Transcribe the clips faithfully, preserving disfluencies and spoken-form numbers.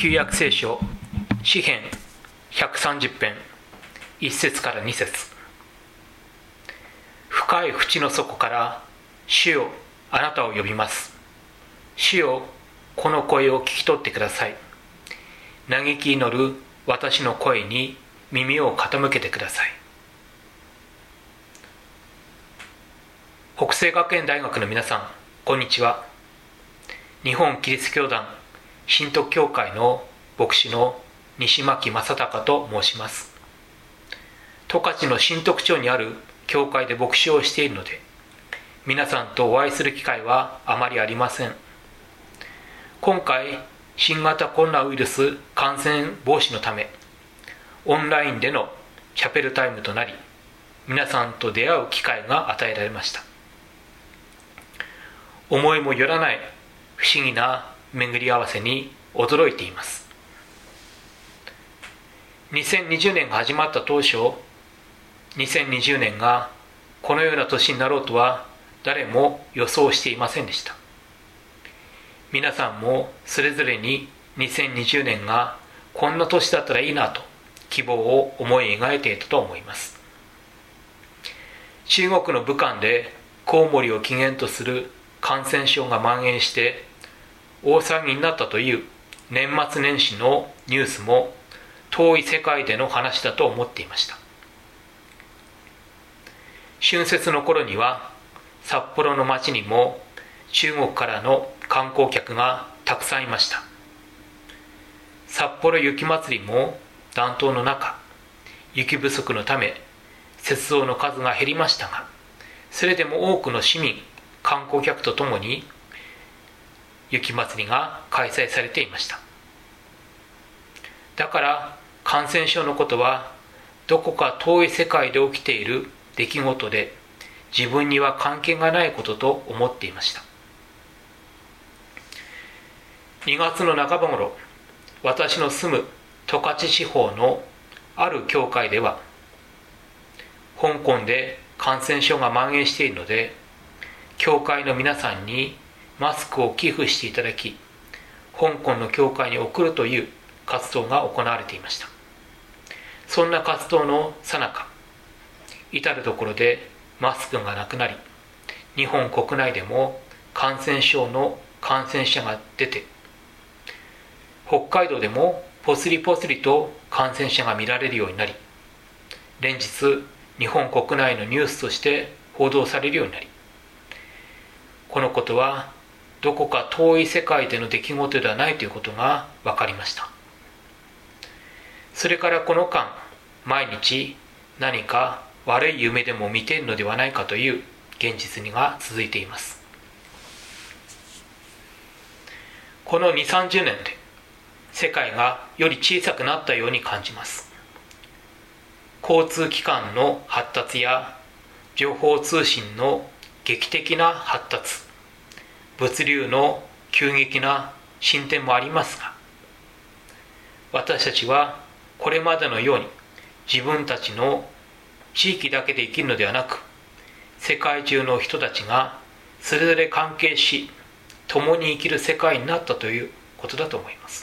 旧約聖書詩編ひゃくさんじゅっ編いっ節からに節。深い淵の底から主よあなたを呼びます。主よこの声を聞き取ってください。嘆き祈る私の声に耳を傾けてください。北西学園大学の皆さん、こんにちは。日本キリスト教団新徳教会の牧師の西牧正隆と申します。十勝の新徳町にある教会で牧師をしているので、皆さんとお会いする機会はあまりありません。今回、新型コロナウイルス感染防止のため、オンラインでのチャペルタイムとなり、皆さんと出会う機会が与えられました。思いもよらない不思議な巡り合わせに驚いています。にせんにじゅうねんが始まった当初、にせんにじゅうねんがこのような年になろうとは誰も予想していませんでした。皆さんもそれぞれににせんにじゅうねんがこんな年だったらいいなと希望を思い描いていたと思います。中国の武漢でコウモリを起源とする感染症が蔓延して大騒ぎになったという年末年始のニュースも遠い世界での話だと思っていました。春節の頃には札幌の街にも中国からの観光客がたくさんいました。札幌雪まつりも暖冬の中、雪不足のため雪像の数が減りましたが、それでも多くの市民、観光客とともに雪まつりが開催されていました。だから感染症のことはどこか遠い世界で起きている出来事で自分には関係がないことと思っていました。にがつの半ば頃、私の住む十勝地方のある教会では、香港で感染症が蔓延しているので、教会の皆さんにマスクを寄付していただき、香港の教会に送るという活動が行われていました。そんな活動の最中、至るところでマスクがなくなり、日本国内でも感染症の感染者が出て、北海道でもポツリポツリと感染者が見られるようになり、連日日本国内のニュースとして報道されるようになり、このことはどこか遠い世界での出来事ではないということが分かりました。それからこの間、毎日何か悪い夢でも見ているのではないかという現実が続いています。このに、さんじゅうねんで世界がより小さくなったように感じます。交通機関の発達や情報通信の劇的な発達、物流の急激な進展もありますが、私たちはこれまでのように自分たちの地域だけで生きるのではなく、世界中の人たちがそれぞれ関係し、共に生きる世界になったということだと思います。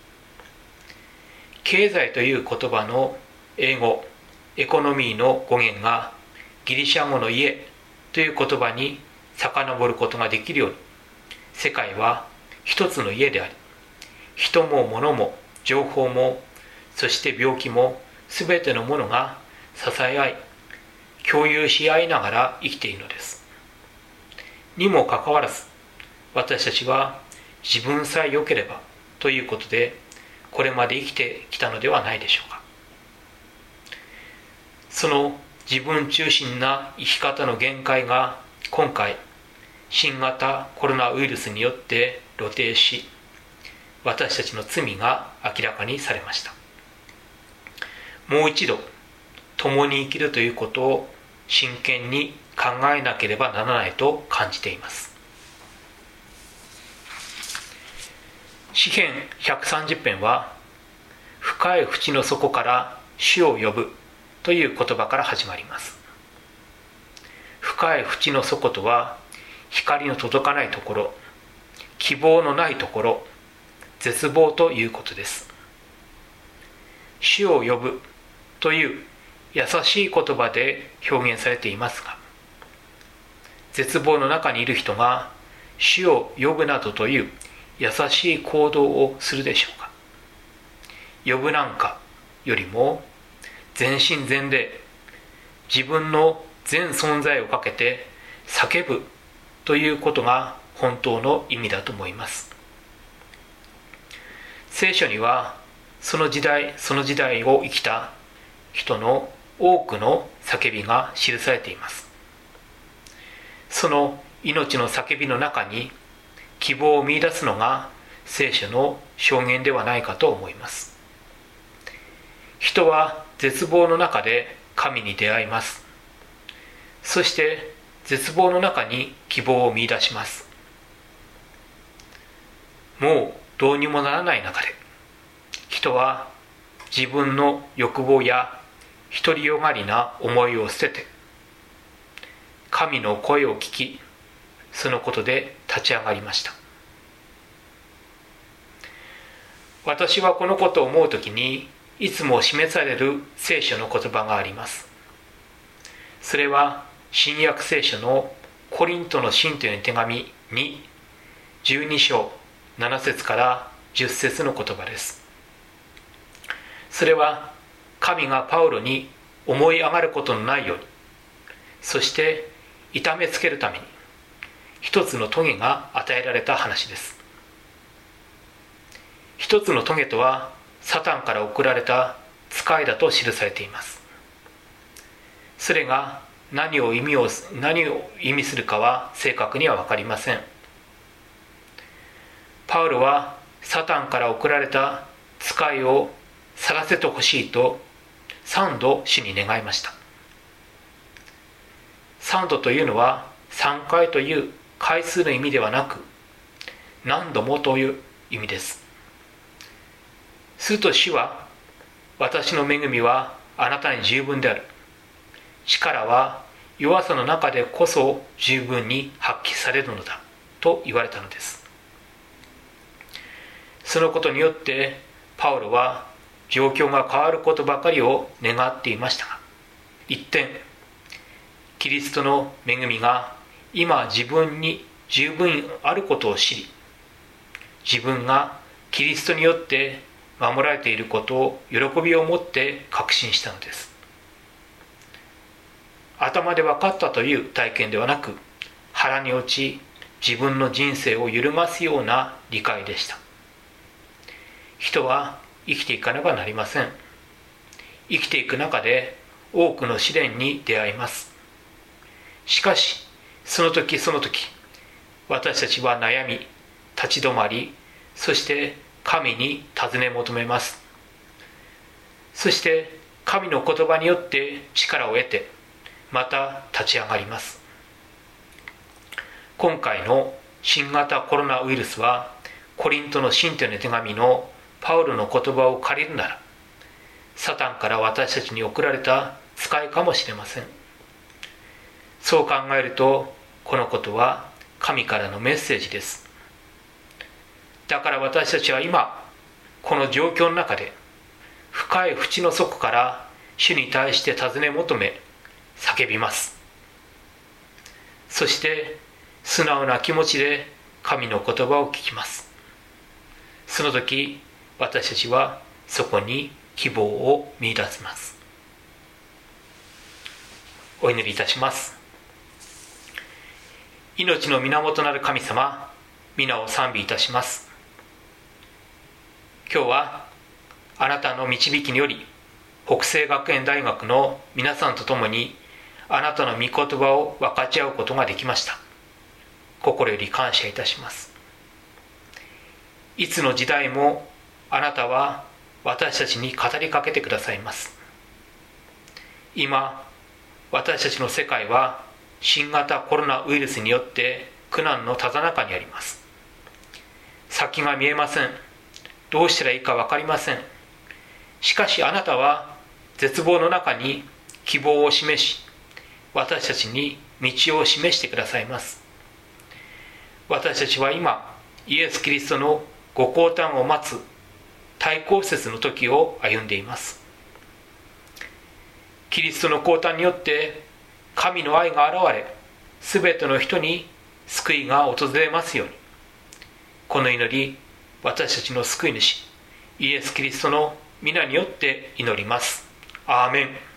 経済という言葉の英語、エコノミーの語源がギリシャ語の家という言葉に遡ることができるように、世界は一つの家であり、人も物も情報も、そして病気もすべてのものが支え合い、共有し合いながら生きているのです。にもかかわらず、私たちは自分さえ良ければということで、これまで生きてきたのではないでしょうか。その自分中心な生き方の限界が今回、新型コロナウイルスによって露呈し、私たちの罪が明らかにされました。もう一度、共に生きるということを真剣に考えなければならないと感じています。詩編ひゃくさんじゅっ編は、深い淵の底から主を呼ぶという言葉から始まります。深い淵の底とは、光の届かないところ、希望のないところ、 絶望ということです。主を呼ぶという優しい言葉で表現されていますが、絶望の中にいる人が主を呼ぶなどという優しい行動をするでしょうか。呼ぶなんかよりも全身全霊、自分の全存在をかけて叫ぶということが本当の意味だと思います。聖書にはその時代その時代を生きた人の多くの叫びが記されています。その命の叫びの中に希望を見出すのが聖書の証言ではないかと思います。人は絶望の中で神に出会います。そして絶望の中に希望を見出します。もうどうにもならない中で、人は自分の欲望や独りよがりな思いを捨てて、神の声を聞き、そのことで立ち上がりました。私はこのことを思うときに、いつも示される聖書の言葉があります。それは新約聖書のコリントの信徒への手紙にじゅうに章なな節からじゅっ節の言葉です。それは神がパウロに思い上がることのないように、そして痛めつけるために一つの棘が与えられた話です。一つの棘とはサタンから送られた使いだと記されています。それが何を意味を何を意味するかは正確には分かりません。パウロはサタンから送られた使いを去らせてほしいと三度主に願いました。三度というのは三回という回数の意味ではなく、何度もという意味です。すると主は、私の恵みはあなたに十分である。力は弱さの中でこそ十分に発揮されるのだと言われたのです。そのことによってパウロは状況が変わることばかりを願っていましたが、一転キリストの恵みが今自分に十分あることを知り、自分がキリストによって守られていることを喜びを持って確信したのです。頭で分かったという体験ではなく、腹に落ち自分の人生を揺るがすような理解でした。人は生きていかねばなりません。生きていく中で多くの試練に出会います。しかしその時その時、私たちは悩み、立ち止まり、そして神に尋ね求めます。そして神の言葉によって力を得て、また立ち上がります。今回の新型コロナウイルスは、コリントの信徒の手紙のパウロの言葉を借りるなら、サタンから私たちに送られた使いかもしれません。そう考えると、このことは神からのメッセージです。だから私たちは今、この状況の中で、深い淵の底から主に対して尋ね求め、叫びます。そして素直な気持ちで神の言葉を聞きます。その時、私たちはそこに希望を見出せます。お祈りいたします。命の源なる神様、皆を賛美いたします。今日はあなたの導きにより、北西学園大学の皆さんと共にあなたの御言葉を分かち合うことができました。心より感謝いたします。いつの時代もあなたは私たちに語りかけてくださいます。今、私たちの世界は新型コロナウイルスによって苦難のただ中にあります。先が見えません。どうしたらいいか分かりません。しかしあなたは絶望の中に希望を示し、私たちに道を示してくださいます。私たちは今、イエス・キリストのご降誕を待つ対抗節の時を歩んでいます。キリストの降誕によって神の愛が現れ、すべての人に救いが訪れますように、この祈り、私たちの救い主イエス・キリストの皆によって祈ります。アーメン。